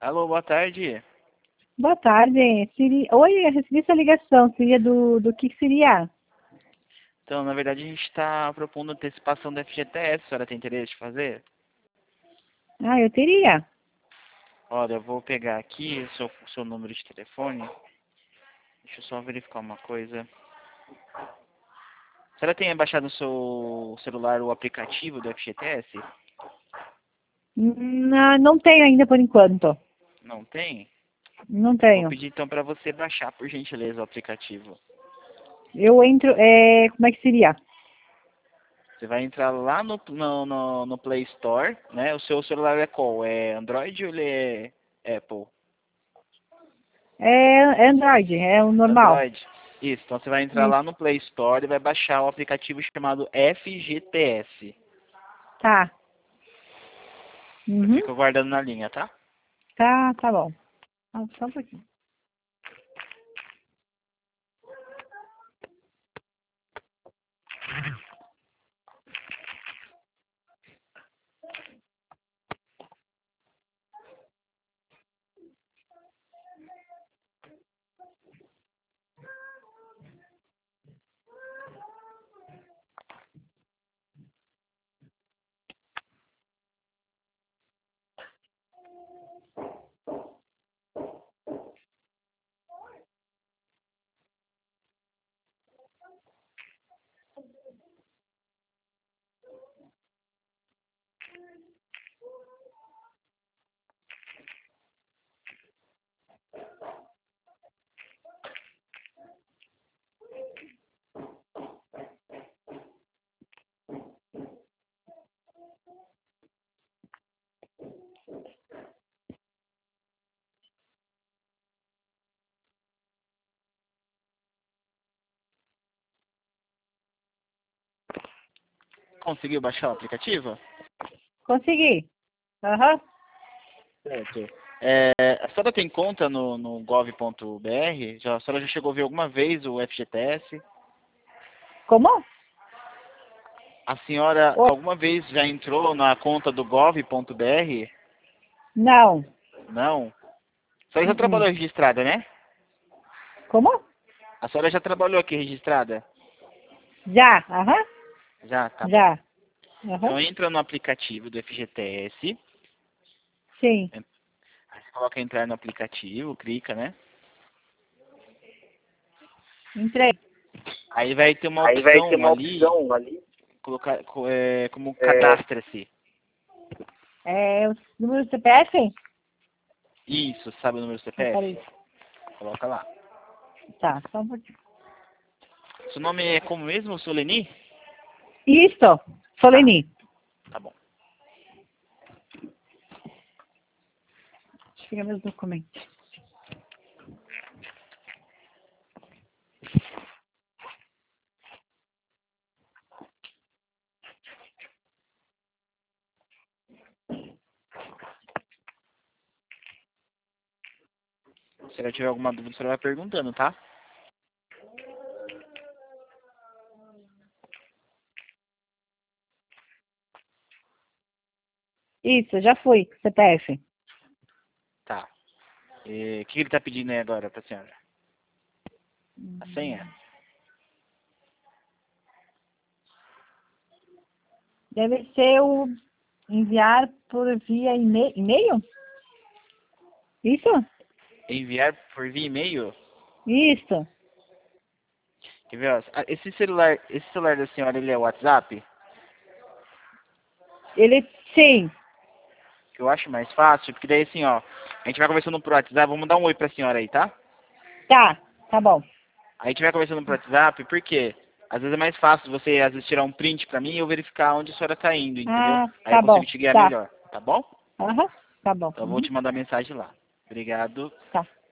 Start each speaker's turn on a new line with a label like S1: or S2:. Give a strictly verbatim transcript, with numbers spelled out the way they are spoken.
S1: Alô, boa tarde.
S2: Boa tarde. Seria... Oi, eu recebi essa ligação. Seria do, do que que seria?
S1: Então, na verdade, a gente está propondo antecipação do F G T S. A senhora tem interesse de fazer?
S2: Ah, eu teria.
S1: Olha, eu vou pegar aqui o seu, o seu número de telefone. Deixa eu só verificar uma coisa. A senhora tem baixado no seu celular o aplicativo do F G T S?
S2: Não, não tenho ainda por enquanto.
S1: Não tem?
S2: Não
S1: Vou
S2: tenho.
S1: pedir então para você baixar, por gentileza, o aplicativo.
S2: Eu entro. É... Como é que seria?
S1: Você vai entrar lá no, no, no, no Play Store, né? O seu celular é qual? É Android ou ele é Apple?
S2: É, é Android, é o normal.
S1: Android. Isso, então você vai entrar
S2: Isso.
S1: lá no Play Store e vai baixar o aplicativo chamado F G T S.
S2: Tá.
S1: Eu
S2: Uhum.
S1: fico aguardando na linha, tá?
S2: Tá, tá bom. Ah, só um pouquinho.
S1: Conseguiu baixar o aplicativo?
S2: Consegui. Aham.
S1: Certo. É, a senhora tem conta no, no gov ponto br? Já, a senhora já chegou a ver alguma vez o F G T S?
S2: Como?
S1: A senhora
S2: Oi.
S1: alguma vez já entrou na conta do gov ponto br?
S2: Não.
S1: Não? A senhora já
S2: Uh-uh.
S1: trabalhou registrada, né?
S2: Como?
S1: A senhora já trabalhou aqui registrada?
S2: Já. Aham.
S1: Já, tá bom.
S2: Já. Aham.
S1: Então entra no aplicativo do F G T S.
S2: Sim.
S1: Aí você coloca entrar no aplicativo, clica, né?
S2: Entrei.
S1: Aí vai ter uma
S2: Aí vai ter
S1: opção
S2: uma
S1: ali,
S2: opção ali.
S1: colocar co- é, como
S2: É,
S1: cadastra-se.
S2: é o número do C P F?
S1: Isso, sabe o número do
S2: Ah,
S1: C P F?
S2: peraí.
S1: Coloca lá.
S2: Tá, só um pouquinho.
S1: Seu nome é como mesmo, Soleni?
S2: Isso,
S1: Tá,
S2: Soleni.
S1: tá bom.
S2: Deixa eu pegar meus documentos.
S1: Se ela tiver alguma dúvida, você vai perguntando, tá?
S2: Isso, já fui, C P F.
S1: Tá. E o que ele tá pedindo aí agora pra senhora? A senha?
S2: Deve ser o enviar por via e-mail? e-mail? Isso?
S1: Enviar por via e-mail?
S2: Isso.
S1: Quer ver, ó, ah, esse celular, esse celular da senhora, ele é WhatsApp?
S2: Ele, sim.
S1: Que eu acho mais fácil, porque daí assim, ó, a gente vai conversando por WhatsApp, vamos dar um oi pra senhora aí, tá?
S2: Tá, tá bom.
S1: A gente vai conversando por WhatsApp, por quê? Às vezes é mais fácil você, às vezes, tirar um print pra mim e eu verificar onde a senhora tá indo, entendeu?
S2: Ah,
S1: Aí eu
S2: tá
S1: consigo
S2: bom.
S1: te guiar
S2: Tá.
S1: melhor, tá bom?
S2: Aham, tá bom.
S1: Então eu vou
S2: Uhum.
S1: te mandar mensagem lá. Obrigado.
S2: Tá.